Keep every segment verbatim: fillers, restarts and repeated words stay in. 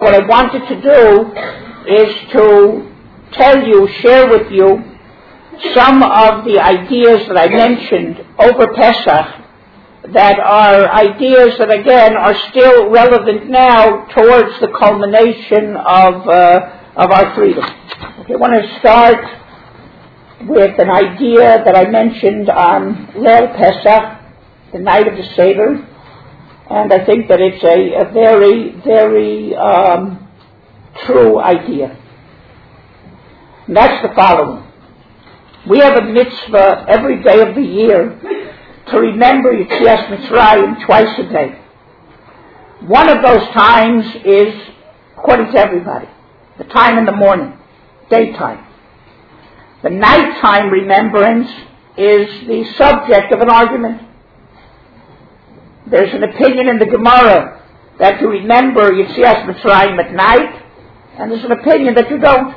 What I wanted to do is to tell you, share with you, some of the ideas that I mentioned over Pesach that are ideas that, again, are still relevant now towards the culmination of uh, of our freedom. Okay, I want to start with an idea that I mentioned on Leil Pesach, the night of the Seder, and I think that it's a, a very, very um, true idea. And that's the following. We have a mitzvah every day of the year to remember Yetzias Mitzrayim twice a day. One of those times is, according to everybody, the time in the morning, daytime. The nighttime remembrance is the subject of an argument. There's an opinion in the Gemara that you remember Yetzias Mitzrayim at night, and there's an opinion that you don't.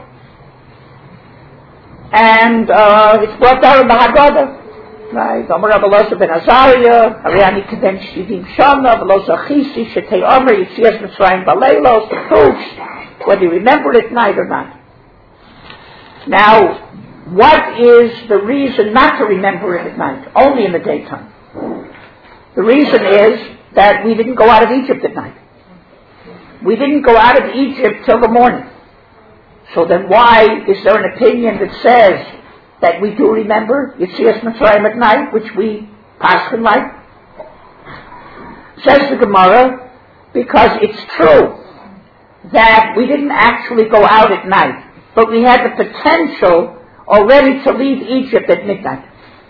And uh, it's brought down in the Haggadah. Right? Amar Rabbi Elazar ben Azariah, Ariani Kaden Shivim Shana, Velosa Chisi, Shetei Omer, Yetzias Mitzrayim Baleilos, the proofs, whether you remember it at night or not. Now, what is the reason not to remember it at night, only in the daytime? The reason is that we didn't go out of Egypt at night. We didn't go out of Egypt till the morning. So then why is there an opinion that says that we do remember Yetzias Mitzrayim at night, which we paskin like? Says the Gemara, because it's true that we didn't actually go out at night, but we had the potential already to leave Egypt at midnight.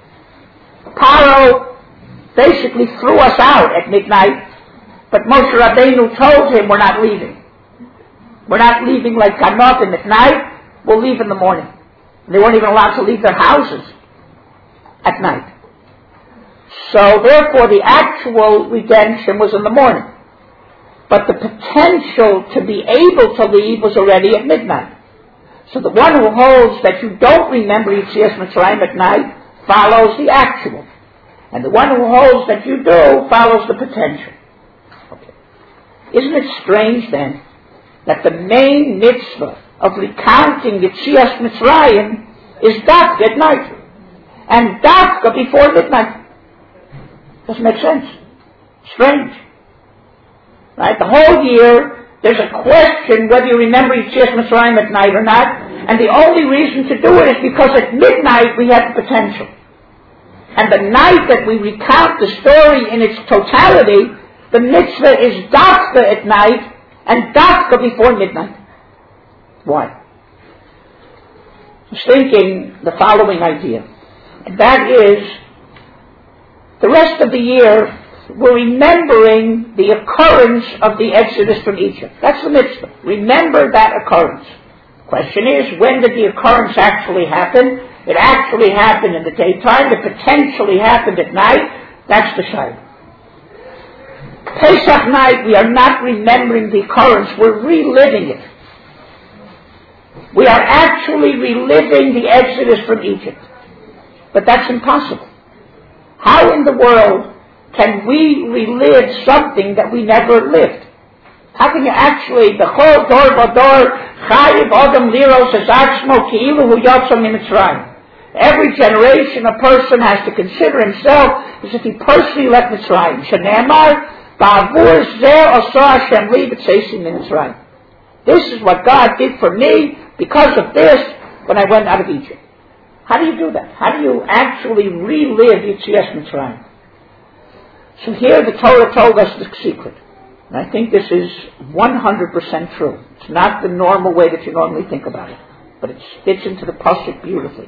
Paro basically threw us out at midnight, but Moshe Rabbeinu told him we're not leaving. We're not leaving like Ganotim at night, we'll leave in the morning. They weren't even allowed to leave their houses at night. So therefore the actual redemption was in the morning. But the potential to be able to leave was already at midnight. So the one who holds that you don't remember Yetzias Mitzrayim at night follows the actual. And the one who holds that you do follows the potential. Okay. Isn't it strange then that the main mitzvah of recounting Yetzias Mitzrayim is Dafka at night, and Dafka before midnight? Doesn't make sense. Strange. Right? The whole year, there's a question whether you remember Yetzias Mitzrayim at night or not, and the only reason to do it is because at midnight we have the potential. And the night that we recount the story in its totality, the mitzvah is Dafka at night, and Dafka before midnight. Why? I was thinking the following idea. And that is, the rest of the year, we're remembering the occurrence of the Exodus from Egypt. That's the mitzvah. Remember that occurrence. The question is, when did the occurrence actually happen? It actually happened in the daytime. It potentially happened at night. That's the shayla. Pesach night, we are not remembering the occurrence. We're reliving it. We are actually reliving the Exodus from Egypt. But that's impossible. How in the world can we relive something that we never lived? How can you actually, the whole dor vador, chayiv adam liros esatzmo ki'ilu hu yotza miMitzrayim. Every generation, a person has to consider himself as if he personally left Mitzrayim. Shenemar, ba'avur zeh osa Hashem li b'tzeisim miMitzrayim. This is what God did for me because of this when I went out of Egypt. How do you do that? How do you actually relive Yetzias Mitzrayim? So here the Torah told us the secret. And I think this is one hundred percent true. It's not the normal way that you normally think about it. But it fits into the pasuk beautifully.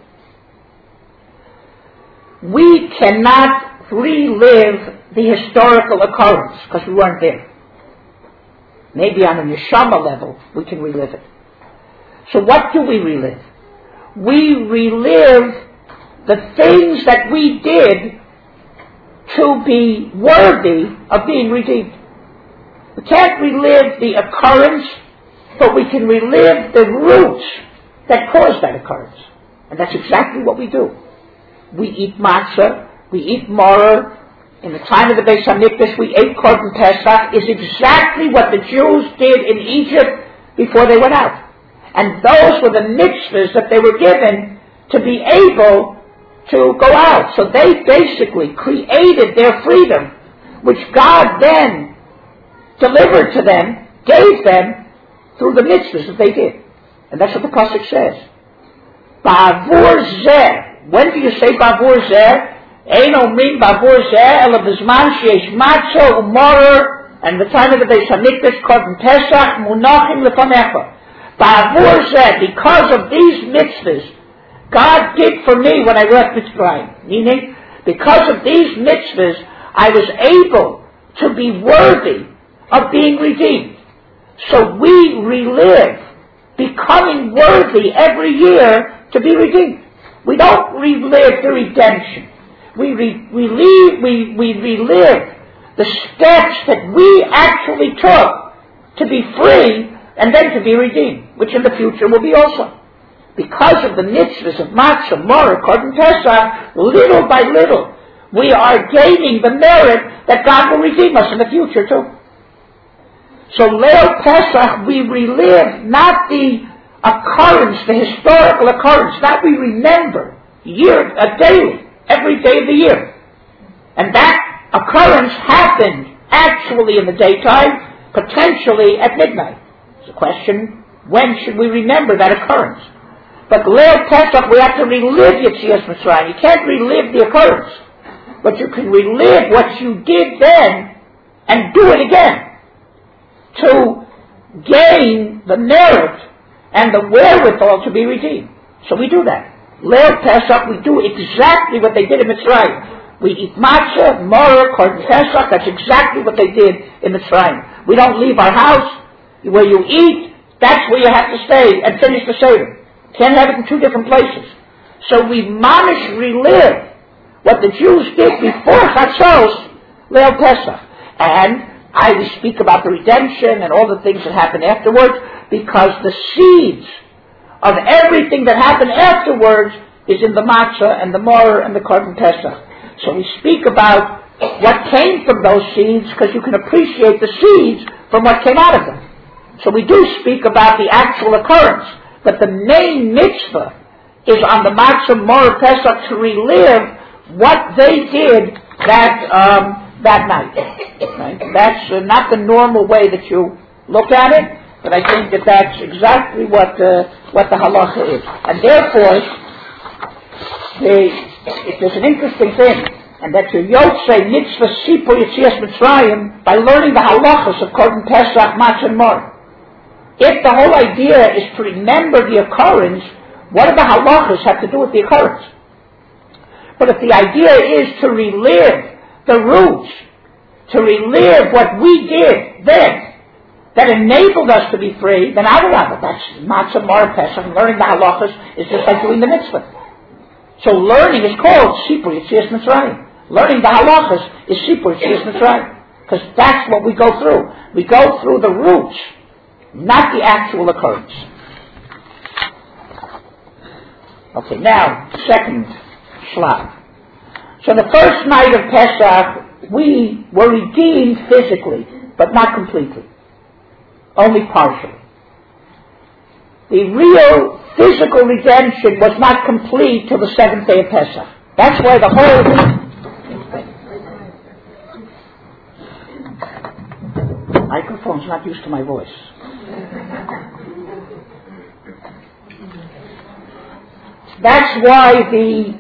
We cannot relive the historical occurrence because we weren't there. Maybe on a neshama level we can relive it. So what do we relive? We relive the things that we did to be worthy of being redeemed. We can't relive the occurrence, but we can relive the roots that caused that occurrence. And that's exactly what we do. We eat matzah, we eat maror, in the time of the Beis HaMikdash, we ate Korban Pesach, is exactly what the Jews did in Egypt before they went out. And those were the mitzvahs that they were given to be able to go out. So they basically created their freedom, which God then delivered to them, gave them, through the mitzvahs that they did. And that's what the pasuk says. Ba'avur zeh. When do you say Ba'avur zeh? Ein omrim Ba'avur zeh, ela b'zman sheyesh matzah u'morer, and the time of the Beis HaMikdash, Korban Pesach, munachim lefanecha. Ba'avur zeh, because of these mitzvahs, God did for me when I left Mitzrayim. Meaning, because of these mitzvahs, I was able to be worthy of being redeemed. So we relive becoming worthy every year to be redeemed. We don't relive the redemption. We, re, relieve, we, we relive the steps that we actually took to be free and then to be redeemed, which in the future will be also. Because of the mitzvahs of Matzah, Morah, Korban Pesach, little by little, we are gaining the merit that God will redeem us in the future too. So Leil Pesach, we relive not the occurrence, the historical occurrence, that we remember year, uh, daily, every day of the year. And that occurrence happened actually in the daytime, potentially at midnight. It's a question, when should we remember that occurrence? But Leil Pesach, we have to relive Yetzias Mitzrayim. You can't relive the occurrence, but you can relive what you did then and do it again to gain the merit and the wherewithal to be redeemed. So we do that. Leil Pesach, we do exactly what they did in Mitzrayim. We eat matzah, morah, Korban Pesach. That's exactly what they did in Mitzrayim. We don't leave our house. Where you eat, that's where you have to stay and finish the Seder. Can't have it in two different places. So we mamish relive what the Jews did before Chatzos, Leil Pesach. And I we speak about the redemption and all the things that happened afterwards, because the seeds of everything that happened afterwards is in the matzah and the morah and the Korban Pesach. So we speak about what came from those seeds, because you can appreciate the seeds from what came out of them. So we do speak about the actual occurrence, but the main mitzvah is on the matzah, morah, Pesach, to relive what they did that um, that night. Right? That's uh, not the normal way that you look at it, but I think that that's exactly what uh, what the halacha is. And therefore, the, it, there's an interesting thing, and that your yotzei mitzvah sipur Yetzias Mitzrayim by learning the halachas of Korban Pesach, matzah, and morah. If the whole idea is to remember the occurrence, what do the halachas have to do with the occurrence? But if the idea is to relive the roots, to relive what we did then, that enabled us to be free, then I don't know. That's matzah, morah, Pesach, and learning the halachas is just like doing the mitzvah. So learning is called sipur Yetzias Mitzrayim. Learning the halachas is sipur Yetzias Mitzrayim, because that's what we go through. We go through the roots, not the actual occurrence. Okay, now, second shlach. So the first night of Pesach, we were redeemed physically, but not completely. Only partially. The real physical redemption was not complete till the seventh day of Pesach. That's why the whole... The microphone's not used to my voice. That's why the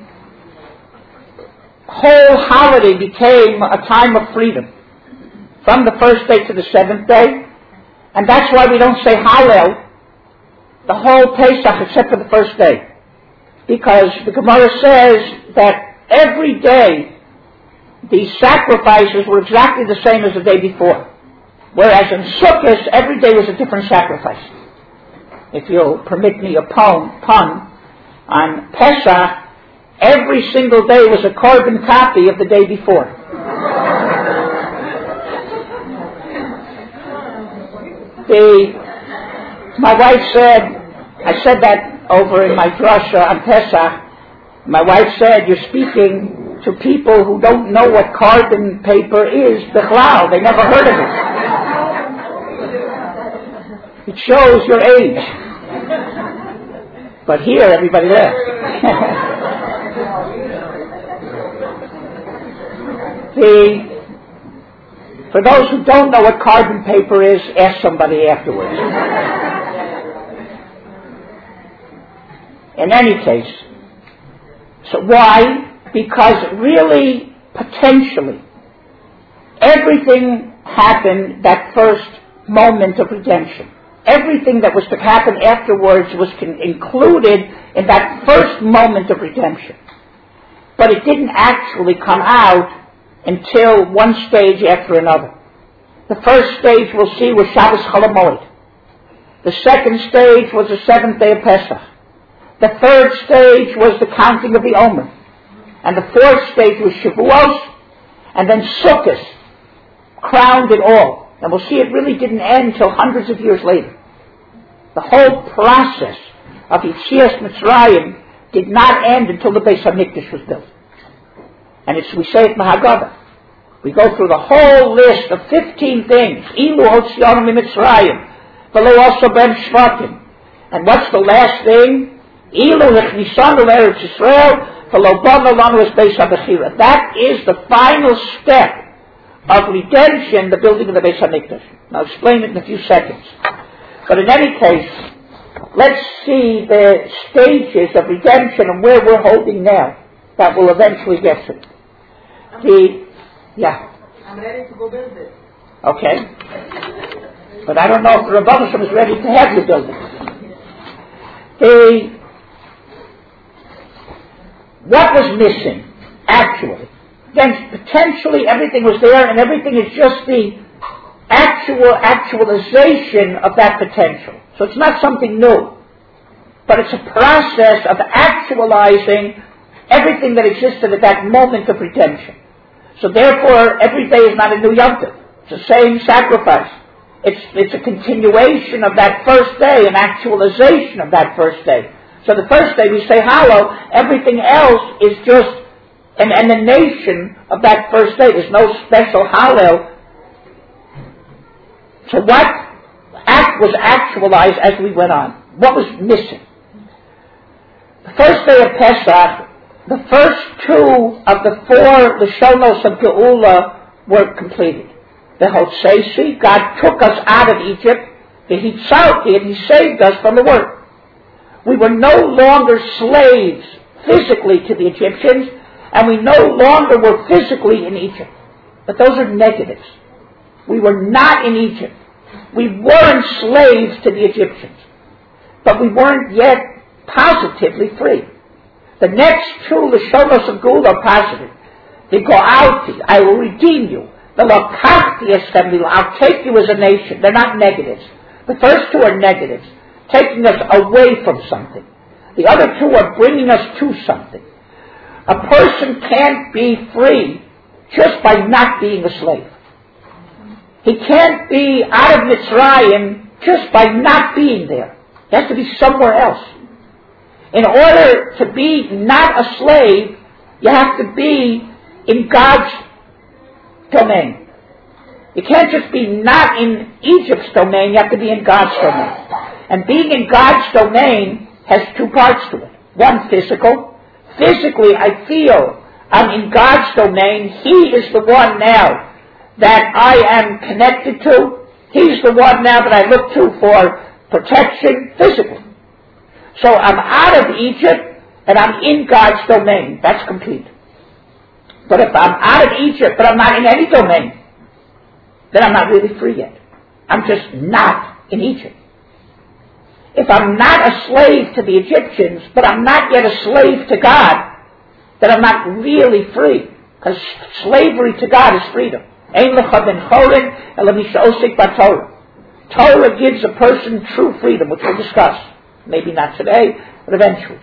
whole holiday became a time of freedom, from the first day to the seventh day. And that's why we don't say Hallel the whole Pesach except for the first day. Because the Gemara says that every day the sacrifices were exactly the same as the day before. Whereas in Sukkot, every day was a different sacrifice. If you'll permit me a pun, pun on Pesach, every single day was a carbon copy of the day before. The, my wife said, I said that over in my drasha on Pesach, my wife said, you're speaking to people who don't know what carbon paper is, bichlal. They never heard of it. It shows your age. But here, everybody left. the, for those who don't know what carbon paper is, ask somebody afterwards. In any case, so why? Because really, potentially, everything happened that first moment of redemption. Everything that was to happen afterwards was con- included in that first moment of redemption. But it didn't actually come out until one stage after another. The first stage we'll see was Shabbos Chol HaMoed. The second stage was the seventh day of Pesach. The third stage was the counting of the Omer. And the fourth stage was Shavuos, and then Sukkot crowned it all. And we'll see it really didn't end until hundreds of years later. The whole process of Yetzias Mitzrayim did not end until the Beis HaMikdash was built. And it's, we say it in the Haggadah. We go through the whole list of fifteen things. Ilu Hotzionu Mitzrayim, v'lo also ben Shvatim. And what's the last thing? Ilu Hechnisanu Eretz Yisrael, v'lo bana lanu es Beis HaBechira. That is the final step of redemption, the building of the Beis HaMikdash. I'll explain it in a few seconds. But in any case, let's see the stages of redemption and where we're holding now. That will eventually get to. The, yeah. I'm ready to go build it. Okay. But I don't know if the Rebbe is ready to have you build it. The, what was missing, actually? Then potentially everything was there, and everything is just the actual actualization of that potential. So it's not something new, but it's a process of actualizing everything that existed at that moment of redemption. So therefore, every day is not a new Yom Tov. It's the same sacrifice. It's, it's a continuation of that first day, an actualization of that first day. So the first day we say Hallel, everything else is just an emanation of that first day. There's no special Hallel. So what act was actualized as we went on? What was missing? The first day of Pesach, the first two of the four Lashonos of Geula were completed. The Hotseisi, God took us out of Egypt. The Hitzalti, and He saved us from the work. We were no longer slaves physically to the Egyptians, and we no longer were physically in Egypt. But those are negatives. We were not in Egypt. We weren't slaves to the Egyptians. But we weren't yet positively free. The next two Lashonos of Geula are positive. The Go'alti, I will redeem you. The Lokachti Eschem, I'll take you as a nation. They're not negatives. The first two are negatives, taking us away from something. The other two are bringing us to something. A person can't be free just by not being a slave. He can't be out of Mitzrayim just by not being there. He has to be somewhere else. In order to be not a slave, you have to be in God's domain. You can't just be not in Egypt's domain, you have to be in God's domain. And being in God's domain has two parts to it. One, physical. Physically, I feel I'm in God's domain. He is the one now that I am connected to. He's the one now that I look to for protection physically. So I'm out of Egypt and I'm in God's domain. That's complete. But if I'm out of Egypt but I'm not in any domain, then I'm not really free yet. I'm just not in Egypt. If I'm not a slave to the Egyptians, but I'm not yet a slave to God, then I'm not really free. Because slavery to God is freedom. Torah gives a person true freedom, which we'll discuss. Maybe not today, but eventually.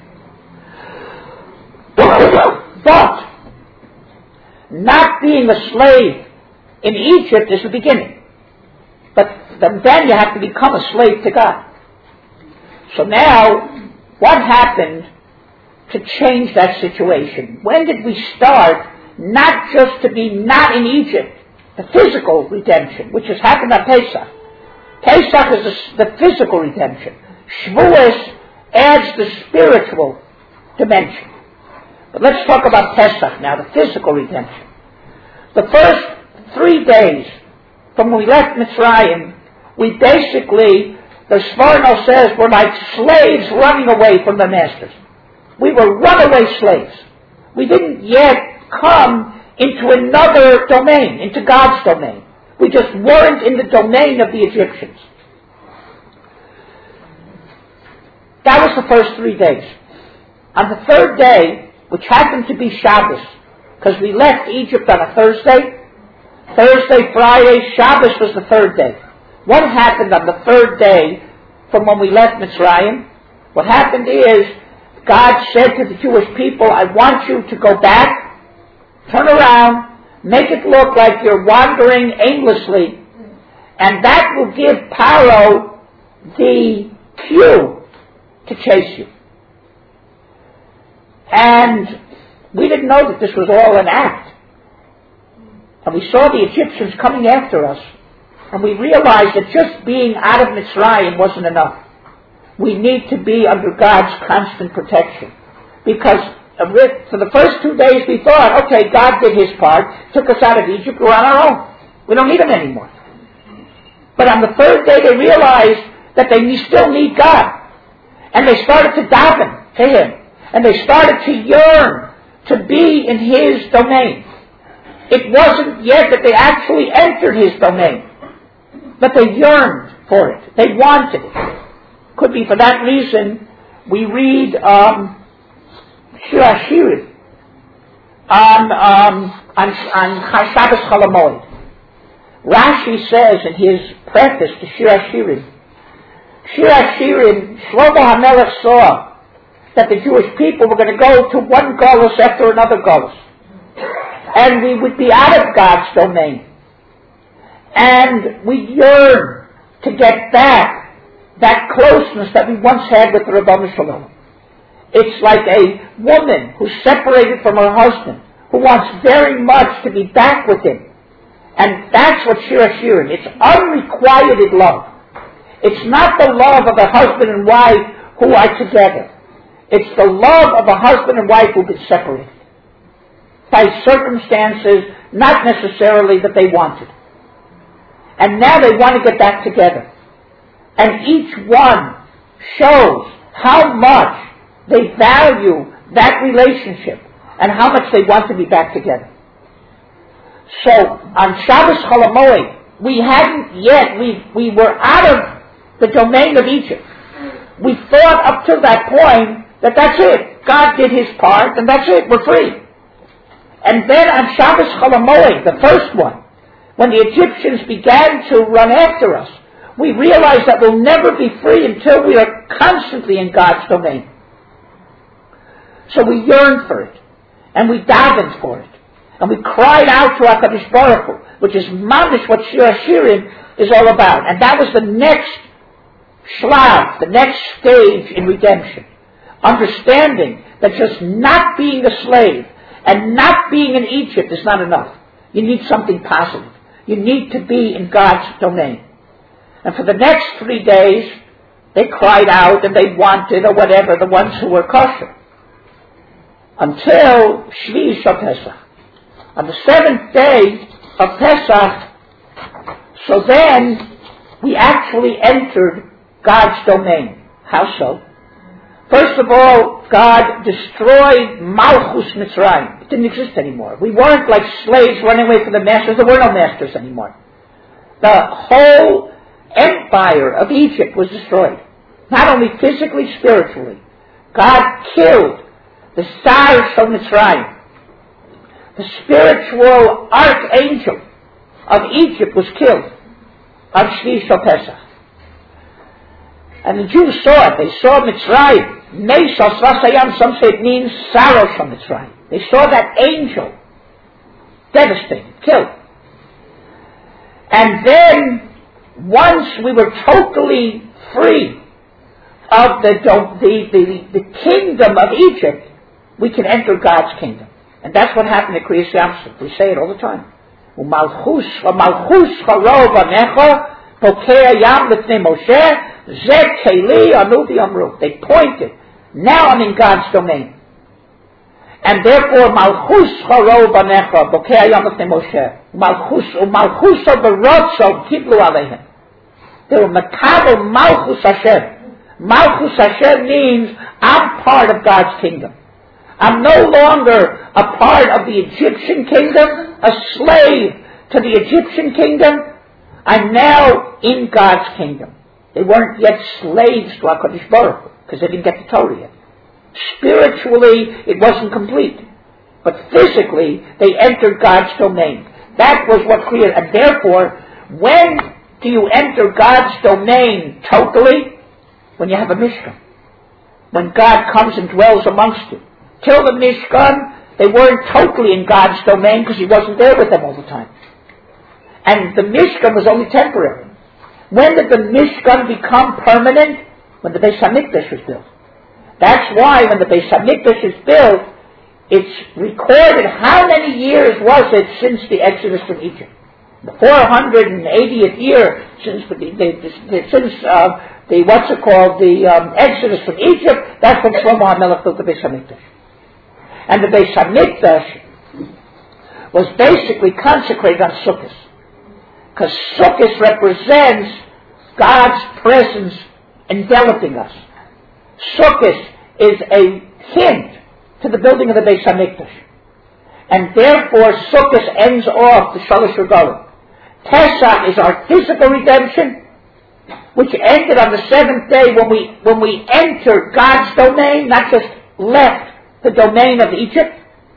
But not being a slave in Egypt is the beginning. But then you have to become a slave to God. So now, what happened to change that situation? When did we start not just to be not in Egypt, the physical redemption, which has happened on Pesach? Pesach is the, the physical redemption. Shavuos adds the spiritual dimension. But let's talk about Pesach now, the physical redemption. The first three days from when we left Mitzrayim, we basically, the Sforno says, were like slaves running away from their masters. We were runaway slaves. We didn't yet come into another domain, into God's domain. We just weren't in the domain of the Egyptians. That was the first three days. On the third day, which happened to be Shabbos, because we left Egypt on a Thursday, Thursday, Friday, Shabbos was the third day. What happened on the third day from when we left Mitzrayim? What happened is, God said to the Jewish people, I want you to go back, turn around, make it look like you're wandering aimlessly, and that will give Paro the cue to chase you. And we didn't know that this was all an act. And we saw the Egyptians coming after us, and we realized that just being out of Mitzrayim wasn't enough. We need to be under God's constant protection. Because for the first two days we thought, okay, God did his part, took us out of Egypt, we're on our own. We don't need him anymore. But on the third day they realized that they still need God. And they started to daven to him. And they started to yearn to be in his domain. It wasn't yet that they actually entered his domain, but they yearned for it. They wanted it. Could be for that reason we read um, Shir HaShirim on, um, on, on Shabbos Chol HaMoed. Rashi says in his preface to Shir HaShirim, Shir HaShirim, Shlomo HaMelech saw that the Jewish people were going to go to one galus after another galus. And we would be out of God's domain. And we yearn to get back that closeness that we once had with the Ribono Shel Olam. It's like a woman who's separated from her husband, who wants very much to be back with him. And that's what Shir HaShirim. It's unrequited love. It's not the love of a husband and wife who are together. It's the love of a husband and wife who've been separated by circumstances not necessarily that they wanted. And now they want to get back together. And each one shows how much they value that relationship and how much they want to be back together. So on Shabbos Chol HaMoed, we hadn't yet, we, we were out of the domain of Egypt. We thought up to that point that that's it. God did his part and that's it, we're free. And then on Shabbos Chol HaMoed, the first one, when the Egyptians began to run after us, we realized that we'll never be free until we are constantly in God's domain. So we yearned for it, and we davened for it, and we cried out to HaKadosh Baruch Hu, which is mamish what Shir HaShirim is all about. And that was the next shlav, the next stage in redemption. Understanding that just not being a slave and not being in Egypt is not enough. You need something positive. You need to be in God's domain. And for the next three days, they cried out and they wanted, or whatever, the ones who were kosher. Until Shvi Shal Pesach. On the seventh day of Pesach, so then we actually entered God's domain. How so? First of all, God destroyed Malchus Mitzrayim. It didn't exist anymore. We weren't like slaves running away from the masters. There were no masters anymore. The whole empire of Egypt was destroyed. Not only physically, spiritually. God killed the Sar Shel Mitzrayim. The spiritual archangel of Egypt was killed on Shvi Shal Pesach. And the Jews saw it. They saw Mitzrayim. Meisal Svasayam, some say it means Saros from Mitzrayim. They saw that angel devastated, killed. And then, once we were totally free of the, the, the, the kingdom of Egypt, we can enter God's kingdom. And that's what happened at Kriyas Yamsuf. We say it all the time. U'malchus u'malchus charo banecha pokei yam l'fnei Moshe ze keli anu v'yamru. They pointed. Now I'm in God's domain. And therefore, malchus charo banecha pokei yam l'fnei Moshe. Malchus u'malchus u'berotzo kiblu alehem. They were makabel malchus Hashem. Malchus Hashem means I'm part of God's kingdom. I'm no longer a part of the Egyptian kingdom, a slave to the Egyptian kingdom. I'm now in God's kingdom. They weren't yet slaves to HaKadosh Baruch Hu, because they didn't get the Torah yet. Spiritually, it wasn't complete. But physically, they entered God's domain. That was what created. And therefore, when do you enter God's domain totally? When you have a Mishkan. When God comes and dwells amongst you. Till the Mishkan, they weren't totally in God's domain because He wasn't there with them all the time. And the Mishkan was only temporary. When did the Mishkan become permanent? When the Beis HaMikdash was built. That's why when the Beis HaMikdash is built, it's recorded how many years was it since the Exodus from Egypt. The four hundred eightieth year since the, the, the since uh, the what's it called the um, Exodus from Egypt. That's when Shlomo HaMelech built the Beis HaMikdash. And the Beis HaMikdash was basically consecrated on Sukkot. Because Sukkot represents God's presence enveloping us. Sukkot is a hint to the building of the Beis HaMikdash. And therefore Sukkot ends off the Shalosh Regalim. Pesach is our physical redemption, which ended on the seventh day when we when we entered God's domain, not just left the domain of Egypt.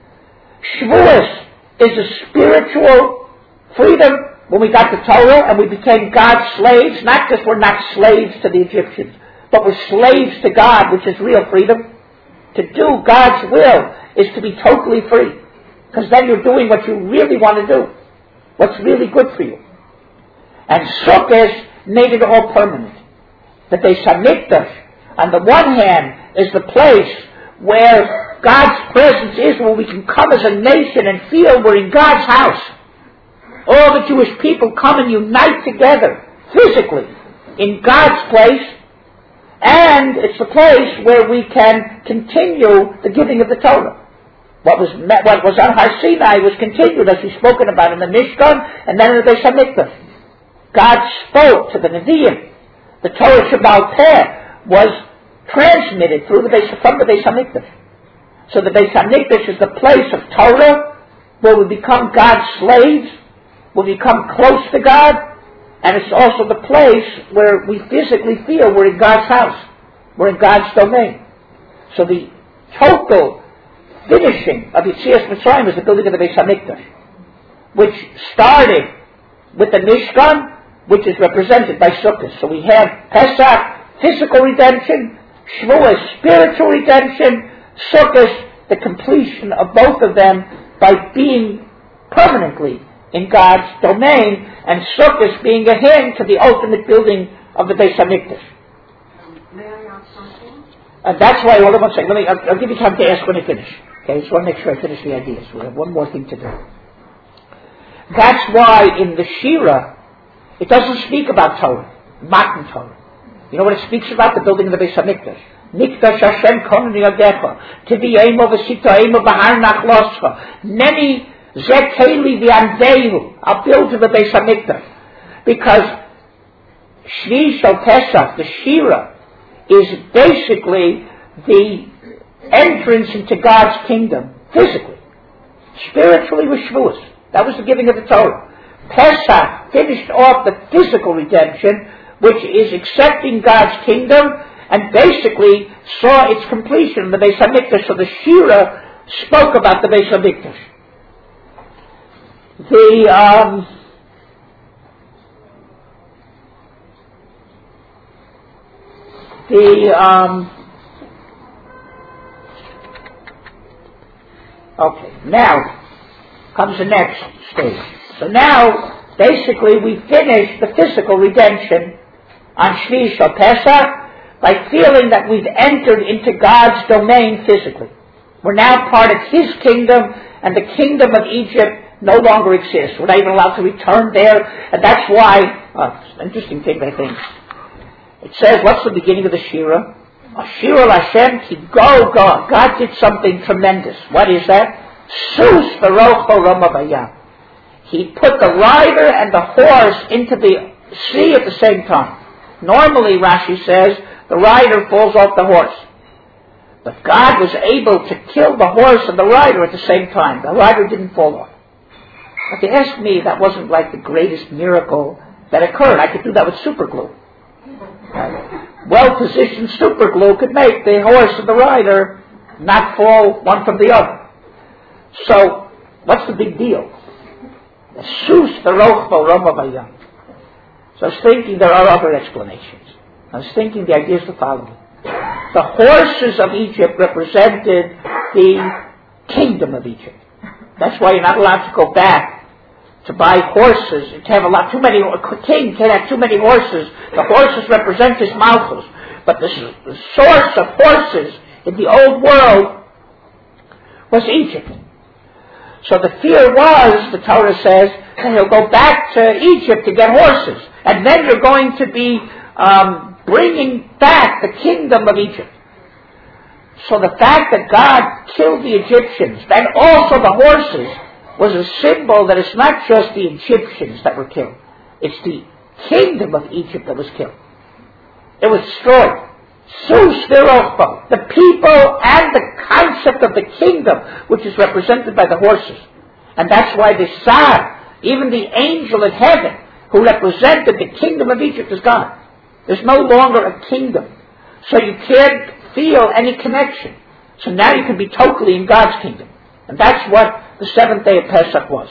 Shavuos is a spiritual freedom when we got the Torah and we became God's slaves. Not just we're not slaves to the Egyptians, but we're slaves to God, which is real freedom. To do God's will is to be totally free. Because then you're doing what you really want to do. What's really good for you. And Sukkot made it all permanent. The Beis HaMikdash, on the one hand, is the place where God's presence is, where we can come as a nation and feel we're in God's house. All the Jewish people come and unite together, physically, in God's place. And it's the place where we can continue the giving of the Torah. What was what was on Har Sinai was continued, as we've spoken about in the Mishkan, and then in the Beis HaMikdash. God spoke to the Nevi'im. The Torah Shebaal Peh was transmitted through the Beis, from the Beis HaMikdash. So the Beis HaMikdash is the place of Torah, where we become God's slaves, where we become close to God, and it's also the place where we physically feel we're in God's house. We're in God's domain. So the total finishing of Yetzias Mitzrayim is the building of the Beis HaMikdash, which started with the Mishkan, which is represented by Sukkot. So we have Pesach, physical redemption, Shavuos, spiritual redemption, Sukkot, the completion of both of them by being permanently in God's domain, and Sukkot being a hint to the ultimate building of the Beis HaMikdash. May I ask something? And that's why, hold on one second, let me, I'll, I'll give you time to ask when I finish. Okay, I just want to make sure I finish the ideas. We have one more thing to do. That's why in the Shira, it doesn't speak about Torah, Matan Torah. You know what it speaks about? The building of the Beis HaMikdash. Mikdash Hashem koneni yadecha, tivi'emo v'sito'emo b'har nachloscha. Many zekeli v'yandehu. I'll build to the Beis HaMikdash. Because Shvi Shel Pesach, the Shira, is basically the entrance into God's kingdom, physically. Spiritually with Shavuos. That was the giving of the Torah. Pesach finished off the physical redemption, which is accepting God's kingdom, and basically saw its completion in the Beis HaMikdash. So the Shira spoke about the Beis HaMikdash. The um, the um, okay, now comes the next stage. So now, basically, we finish the physical redemption on Shvi Shel Pesach by feeling that we've entered into God's domain physically. We're now part of his kingdom, and the kingdom of Egypt no longer exists. We're not even allowed to return there, and that's why, oh, it's an interesting thing, I think. It says, what's the beginning of the Shira? Shira Hashem ki go God. God did something tremendous. What is that? Sus v'rocho ramavayam. He put the rider and the horse into the sea at the same time. Normally, Rashi says, the rider falls off the horse. But God was able to kill the horse and the rider at the same time. The rider didn't fall off. But they asked me, that wasn't like the greatest miracle that occurred. I could do that with super glue. Well-positioned super glue could make the horse and the rider not fall one from the other. So, what's the big deal? Sus v'rochvo ramavayam. So I was thinking there are other explanations. I was thinking the idea is the following. The horses of Egypt represented the kingdom of Egypt. That's why you're not allowed to go back to buy horses, to have a lot too many. A king can't have too many horses. The horses represent his malchus. But the, the source of horses in the old world was Egypt. So the fear was, the Torah says, that he'll go back to Egypt to get horses. And then you're going to be um, bringing back the kingdom of Egypt. So the fact that God killed the Egyptians, and also the horses, was a symbol that it's not just the Egyptians that were killed. It's the kingdom of Egypt that was killed. It was destroyed. Sus v'rochvo, the people and the concept of the kingdom, which is represented by the horses. And that's why the Sar, even the angel in heaven, who represented the kingdom of Egypt, is gone. There's no longer a kingdom. So you can't feel any connection. So now you can be totally in God's kingdom. And that's what the seventh day of Pesach was.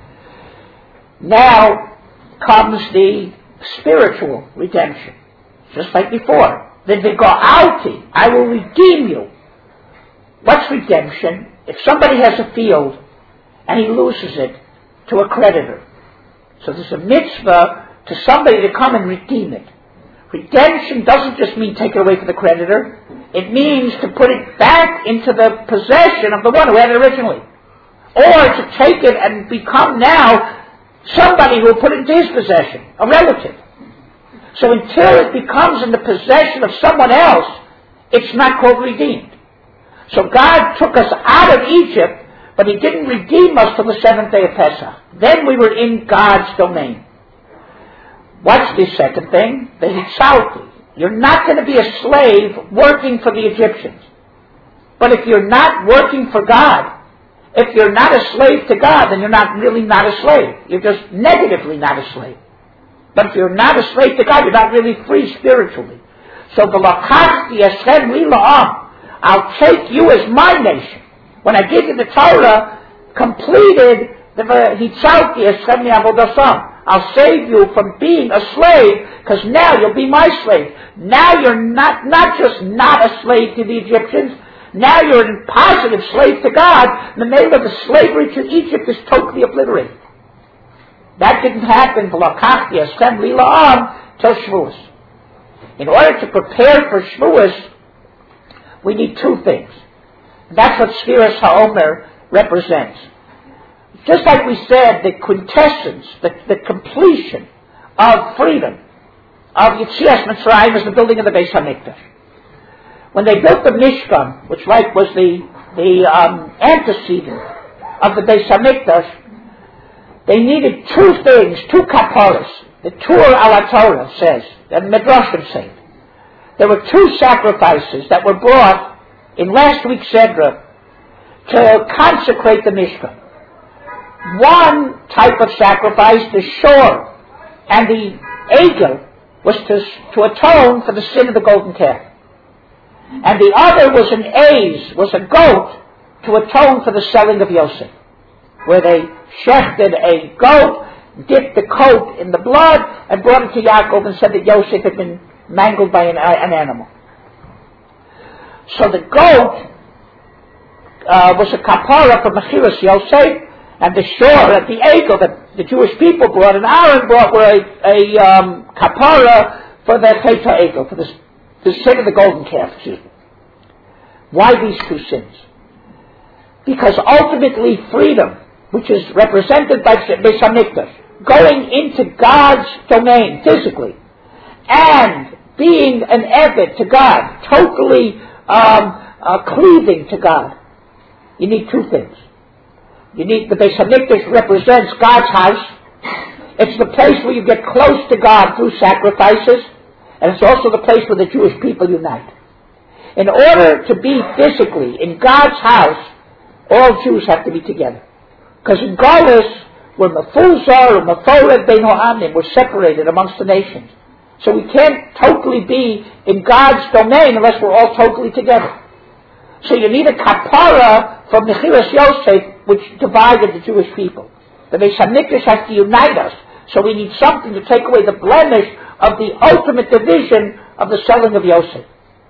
Now comes the spiritual redemption. Just like before. The Vigo'alti, I will redeem you. What's redemption? If somebody has a field and he loses it to a creditor. So there's a mitzvah to somebody to come and redeem it. Redemption doesn't just mean take it away from the creditor. It means to put it back into the possession of the one who had it originally. Or to take it and become now somebody who will put it into his possession, a relative. So until it becomes in the possession of someone else, it's not called redeemed. So God took us out of Egypt, but He didn't redeem us till the seventh day of Pesach. Then we were in God's domain. What's the second thing? The Hitzalti. You're not going to be a slave working for the Egyptians. But if you're not working for God, if you're not a slave to God, then you're not really not a slave. You're just negatively not a slave. But if you're not a slave to God, you're not really free spiritually. So v'lakachti eschem li la'am, I'll take you as my nation. When I give you the Torah, completed the hitzalti eschem li avodasam. I'll save you from being a slave, because now you'll be my slave. Now you're not, not just not a slave to the Egyptians, now you're a positive slave to God. The name of the slavery to Egypt is totally obliterated. That didn't happen till Shavuos. In order to prepare for Shavuos, we need two things. And that's what Sfiras HaOmer represents. Just like we said, the quintessence, the, the completion of freedom of Yetzias Mitzrayim is the building of the Beis HaMikdash. When they built the Mishkan, which like was the the um, antecedent of the Beis HaMikdash, they needed two things, two kaparas. The Tur ala Torah says, and Midrashim say, there were two sacrifices that were brought in last week's Sedra to consecrate the Mishkan. One type of sacrifice, the shor and the egel, was to, to atone for the sin of the golden calf. And the other was an aiz, was a goat, to atone for the selling of Yosef, where they shechted a goat, dipped the coat in the blood, and brought it to Yaakov and said that Yosef had been mangled by an, an animal. So the goat uh, was a kapara for Mechiras Yosef, and the shor, and the egel that the Jewish people brought, and Aaron brought, were a, a um, kapara for the Cheta egel, for the, the sin of the golden calf. Excuse me. Why these two sins? Because ultimately freedom, which is represented by Beis HaMikdash, going into God's domain physically, and being an Eved to God, totally um, uh, cleaving to God, you need two things. You need, the Beis HaMikdash represents God's house. It's the place where you get close to God through sacrifices, and it's also the place where the Jewish people unite. In order to be physically in God's house, all Jews have to be together. Because in Galus, we're Mefuzar or Mefored Bein Ha'amim, we're separated amongst the nations. So we can't totally be in God's domain unless we're all totally together. So you need a kapara from Mechiras Yosef, which divided the Jewish people. The Beis HaMikdash has to unite us. So we need something to take away the blemish of the ultimate division of the selling of Yosef.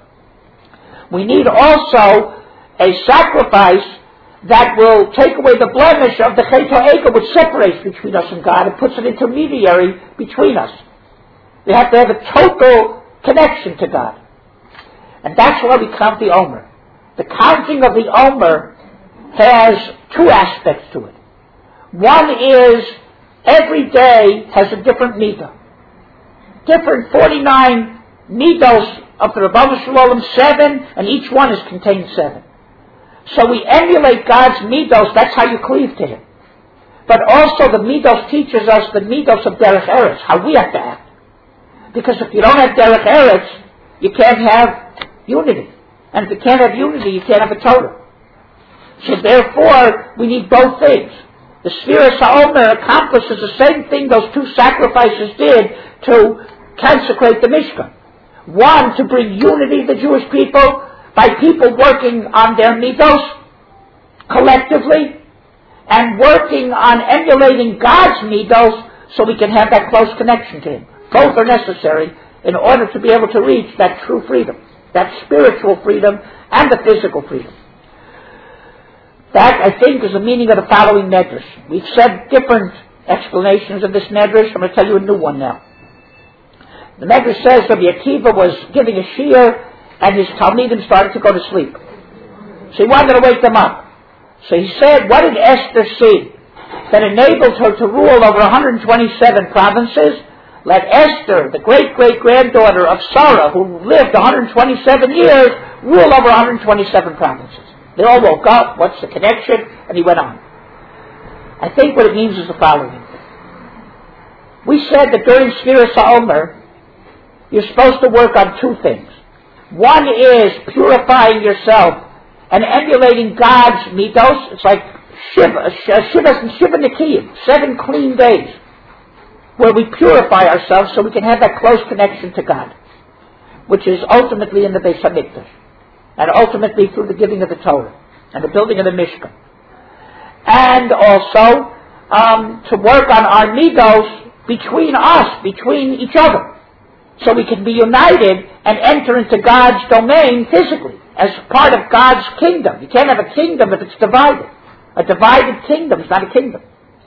We need also a sacrifice that will take away the blemish of the Chet HaEgel, which separates between us and God and puts an intermediary between us. We have to have a total connection to God. And that's why we count the Omer. The counting of the Omer has two aspects to it. One is every day has a different midah. Different forty-nine midos of the Rabbanu Shalom, seven, and each one is contained seven. So we emulate God's midos, that's how you cleave to Him. But also the midos teaches us the midos of Derech Eretz, how we have to act. Because if you don't have Derech Eretz, you can't have unity. And if you can't have unity, you can't have a Torah. So therefore, we need both things. The Sfiras HaOmer accomplishes the same thing those two sacrifices did to consecrate the Mishkan. One, to bring unity to the Jewish people by people working on their midos collectively and working on emulating God's midos so we can have that close connection to Him. Both are necessary in order to be able to reach that true freedom, that spiritual freedom and the physical freedom. That, I think, is the meaning of the following medrash. We've said different explanations of this medrash. I'm going to tell you a new one now. The medrash says Rabbi Akiva was giving a shiur and his talmidim started to go to sleep. So he wanted to wake them up. So he said, what did Esther see that enabled her to rule over one hundred twenty-seven provinces? Let Esther, the great-great-granddaughter of Sarah, who lived one hundred twenty-seven years, rule over one hundred twenty-seven provinces. They all woke up, what's the connection? And he went on. I think what it means is the following. We said that during Sfiras HaOmer, you're supposed to work on two things. One is purifying yourself and emulating God's midos. It's like Shiva, Shivas and Shiva Nikiyim, seven clean days, where we purify ourselves so we can have that close connection to God, which is ultimately in the Beis HaMikdash, and ultimately through the giving of the Torah and the building of the Mishkan. And also um, to work on our midos between us, between each other, so we can be united and enter into God's domain physically, as part of God's kingdom. You can't have a kingdom if it's divided. A divided kingdom is not a kingdom.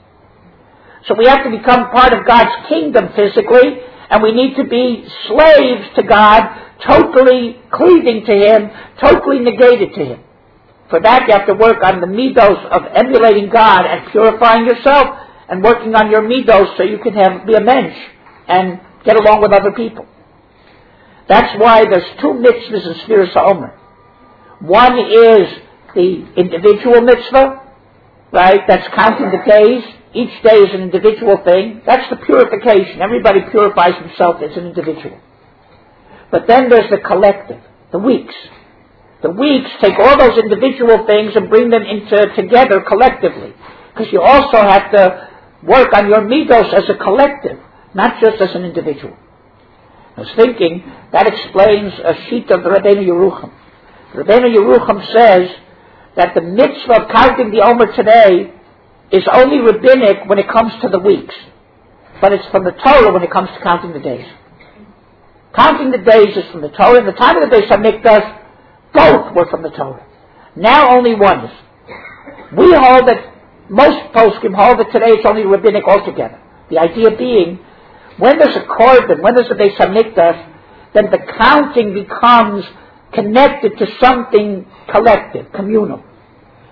So we have to become part of God's kingdom physically, and we need to be slaves to God, totally cleaving to Him, totally negated to Him. For that you have to work on the midos of emulating God and purifying yourself, and working on your midos so you can have, be a mensch and get along with other people. That's why there's two mitzvahs in Sfiras HaOmer. One is the individual mitzvah, right? That's counting the days. Each day is an individual thing. That's the purification. Everybody purifies himself as an individual. But then there's the collective, the weeks. The weeks take all those individual things and bring them into together collectively. Because you also have to work on your midos as a collective, not just as an individual. I was thinking, that explains a sheet of the Rabbeinu Yerucham. Rabbeinu Yerucham says that the mitzvah of counting the Omer today is only rabbinic when it comes to the weeks. But it's from the Torah when it comes to counting the days. Counting the days is from the Torah. In the time of the Beis HaMikdash, both were from the Torah. Now only one is. We hold that, most poskim hold that today it's only rabbinic altogether. The idea being, when there's a korban, when there's a Beis HaMikdash, then the counting becomes connected to something collective, communal.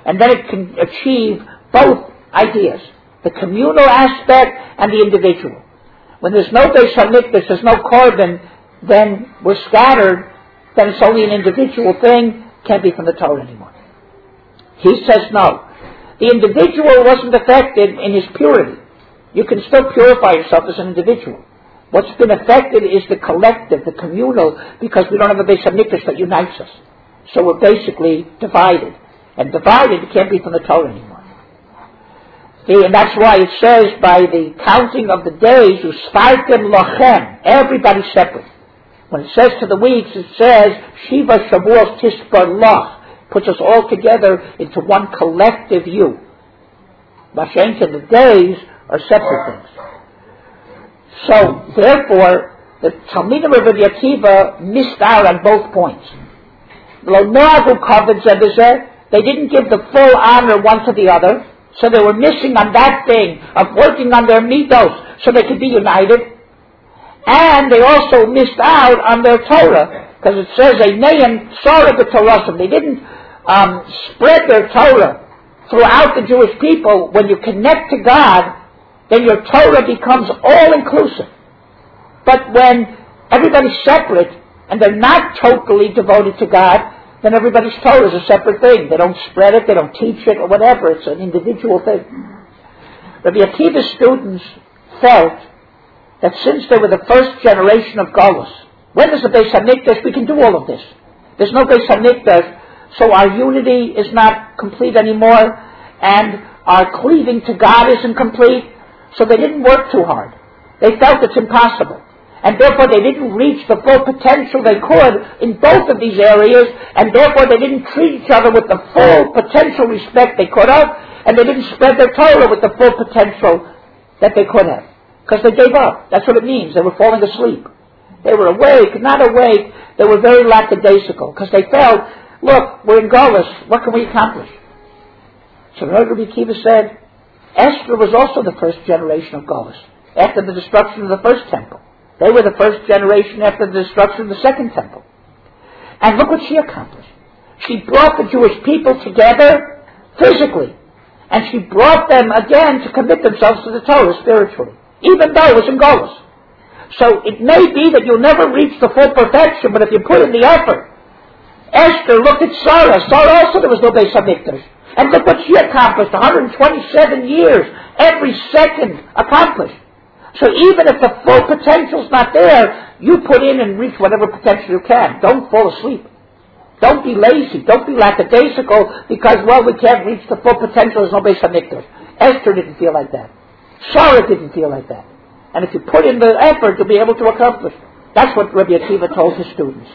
And then it can achieve both ideas, the communal aspect and the individual. When there's no Beis HaMikdash, there's no korban, then we're scattered, then it's only an individual thing, can't be from the Torah anymore. He says no. The individual wasn't affected in his purity. You can still purify yourself as an individual. What's been affected is the collective, the communal, because we don't have a Beis HaMikdash that unites us. So we're basically divided. And divided can't be from the Torah anymore. See, and that's why it says by the counting of the days, Usfartim Lochem, everybody's separate. When it says to the weeks, it says, Shiva Shavuos Tispar Loch, puts us all together into one collective you. Mashenka, the days are separate things. So, therefore, the Talmidim of Rabbi Akiva missed out on both points. They didn't give the full honor one to the other, so they were missing on that thing of working on their midos so they could be united. And they also missed out on their Torah, because it says, Einayim Sora b'Torah. They didn't um, spread their Torah throughout the Jewish people. When you connect to God, then your Torah becomes all-inclusive. But when everybody's separate, and they're not totally devoted to God, then everybody's Torah is a separate thing. They don't spread it, they don't teach it, or whatever. It's an individual thing. Rabbi Akiva's students felt that since they were the first generation of Golus, when there's a Beis HaMikdash, we can do all of this. There's no Beis HaMikdash, so our unity is not complete anymore, and our cleaving to God isn't complete, so they didn't work too hard. They felt it's impossible. And therefore they didn't reach the full potential they could in both of these areas, and therefore they didn't treat each other with the full potential respect they could have, and they didn't spread their Torah with the full potential that they could have. Because they gave up. That's what it means. They were falling asleep. They were awake, not awake. They were very lackadaisical, because they felt, look, we're in Golus. What can we accomplish? So Rabbi Akiva said, Esther was also the first generation of Golus, after the destruction of the first temple. They were the first generation after the destruction of the second temple. And look what she accomplished. She brought the Jewish people together physically. And she brought them again to commit themselves to the Torah spiritually, even though it was in Golus. So it may be that you'll never reach the full perfection, but if you put in the effort. Esther, look at Sarah. Sarah also, there was no Beis HaMikdash. And look what she accomplished, one hundred twenty-seven years, every second accomplished. So even if the full potential's not there, you put in and reach whatever potential you can. Don't fall asleep. Don't be lazy. Don't be lackadaisical because, well, we can't reach the full potential. There's no Beis HaMikdash. Esther didn't feel like that. Sarah didn't feel like that. And if you put in the effort, you'll be able to accomplish. That's what Rabbi Akiva told his students.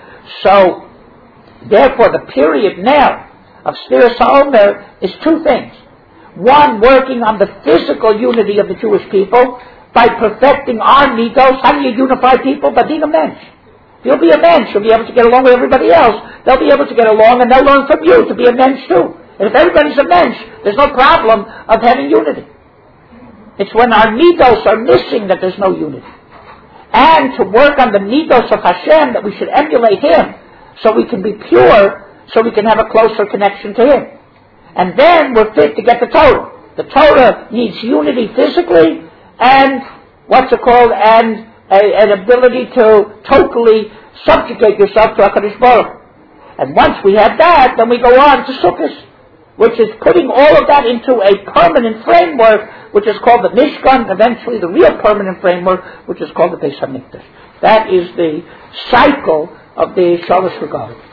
So, therefore, the period now of Sfiras HaOmer is two things. One, working on the physical unity of the Jewish people by perfecting our midos. How do you unify people? By being a mensch. You'll be a mensch. You'll be able to get along with everybody else. They'll be able to get along, and they'll learn from you to be a mensch too. And if everybody's a mensch, there's no problem of having unity. It's when our midos are missing that there's no unity. And to work on the midos of Hashem, that we should emulate Him, so we can be pure, so we can have a closer connection to Him. And then we're fit to get the Torah. The Torah needs unity physically, and what's it called, and a, an ability to totally subjugate yourself to HaKadosh Baruch Hu. And once we have that, then we go on to Sukkot, which is putting all of that into a permanent framework, which is called the Mishkan, eventually the real permanent framework, which is called the Beis HaMikdash. That is the cycle of the Shalosh Regalim.